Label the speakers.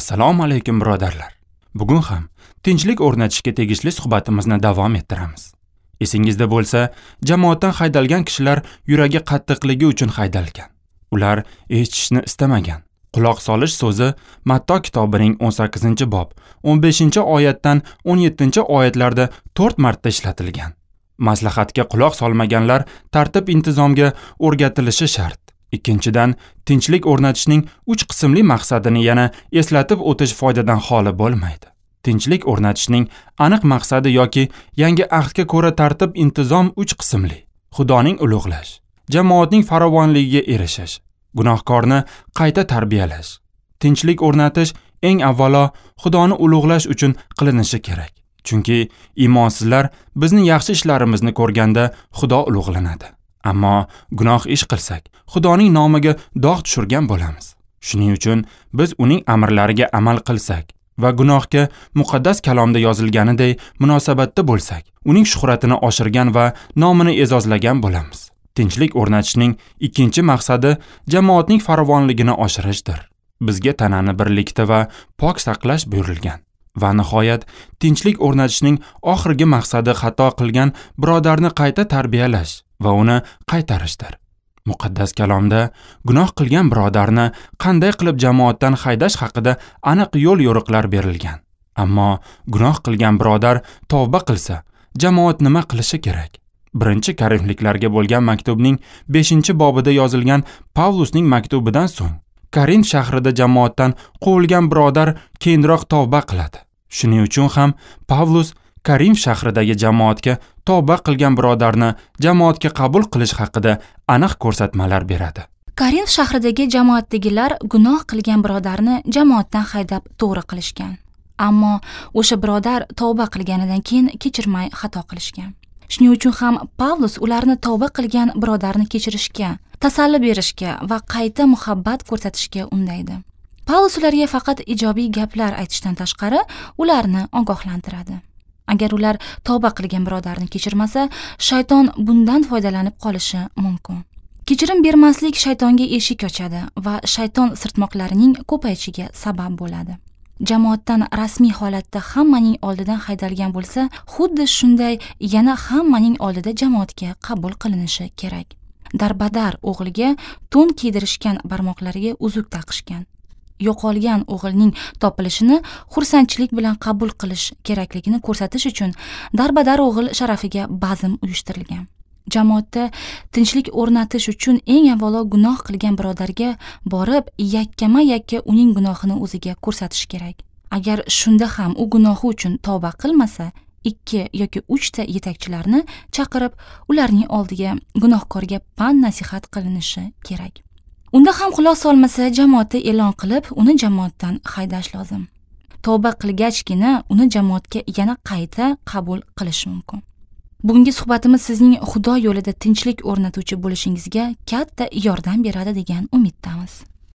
Speaker 1: Assalomu alaykum birodarlar. Bugun ham tinchlik o'rnatishga tegishli suhbatimizni davom ettiramiz. Esingizda bo'lsa, jamoatdan haydalgan kishilar yuragi qattiqligi uchun haydalgan. Ular eshitishni istamagan. Quloq solish so'zi Matto kitobining 18-bob 15-oyatdan 17-oyatlarda 4 marta ishlatilgan. Maslahatga quloq solmaganlar tartib-intizomga o'rgatilishi shart. Ikkinchidan, tinchlik o'rnatishning 3 qismli maqsadini yana eslatib o'tish foydadan xoli bo'lmaydi. Tinchlik o'rnatishning aniq maqsadi yoki yangi ahdga ko'ra tartib-intizom 3 qismli. Xudoning ulug'lash, jamoatning farovonligiga erishish, gunohkorni qayta tarbiyalash. Tinchlik o'rnatish eng avvalo Xudoni ulug'lash uchun qilinishi kerak. Chunki iymonsizlar bizning yaxshi ishlarimizni ko'rganda Xudo ulug'lanadi. Ammo gunoh ish qilsak, Xudoning nomiga dog' tushirgan bo'lamiz. Shuning uchun biz uning amrlariga amal qilsak va gunohga muqaddas kalomda yozilganiday munosabatda bo'lsak, uning shuhratini oshirgan va nomini e'zozlagan bo'lamiz. Tinchlik o'rnatishning ikkinchi maqsadi jamoatning farovonligini oshirishdir. Bizga tanani birlikda va pok saqlash buyurilgan. Va nihoyat, tinchlik o'rnatishning oxirgi maqsadi xato qilgan birodarni qayta tarbiyalash va uni qaytarishdir. Muqaddas kalomda gunoh qilgan birodarni qanday qilib jamoatdan haydash haqida aniq yo'l-yo'riqlar berilgan. Ammo gunoh qilgan birodar tavba qilsa, jamoat nima qilishi kerak? 1-Korinliklarga bo'lgan maktubning 5-bobida yozilgan Pavlusning maktubidan so'ng Korint shahrida jamoatdan quvilgan birodar keyinroq tavba qiladi. Shuning uchun ham Pavlus Korint shahridagi jamoatga tavba qilgan birodarni jamoatga qabul qilish haqida aniq ko'rsatmalar beradi.
Speaker 2: Korint shahridagi jamoatdagilar gunoh qilgan birodarni jamoatdan haydab to'g'ri qilishgan. Ammo o'sha birodar tavba qilganidan keyin kechirmay xato qilishgan. Shuning uchun ham Pavlus ularni tavba qilgan birodarni kechirishga, tasalli berishga va qayta muhabbat ko'rsatishga undaydi. Pavlus ularga faqat ijobiy gaplar aytishdan tashqari ularni ogohlantiradi. Agar ular tavba qilgan birodarni kechirmasa, shayton bundan foydalanib qolishi mumkin. Kechirim bermaslik shaytonga eshik ochadi va shayton sirtmoqlarining ko'payishiga sabab bo'ladi. Jamoatdan rasmiy holatda hammaning oldidan haydalgan bo'lsa, xuddi shunday yana hammaning oldida jamoatga qabul qilinishi kerak. Darbadar o'g'liga to'n kiydirishgan barmoqlariga uzuk taqishgan. Yo'qolgan o'g'ilning topilishini xursandchilik bilan qabul qilish kerakligini ko'rsatish uchun darbadar o'g'il sharafiga bazm uyushtirilgan. Jamoatda tinchlik o'rnatish uchun eng avvalo gunoh qilgan birodarga borib, yakkama-yakka uning gunohini o'ziga ko'rsatish kerak. Agar shunda ham u gunohi uchun tavba qilmasa, 2 yoki 3 ta yetakchilarni chaqirib, ularning oldiga gunohkorga pand-nasihat qilinishi kerak. Unda ham quloq solmasa, jamoatda e'lon qilib, uni jamoatdan haydash lozim. Tavba qilgachgina uni jamoatga yana qayta qabul qilish mumkin. Bugungi suhbatimiz sizning Xudo yo'lida tinchlik o'rnatuvchi bo'lishingizga katta yordam beradi degan umiddamiz.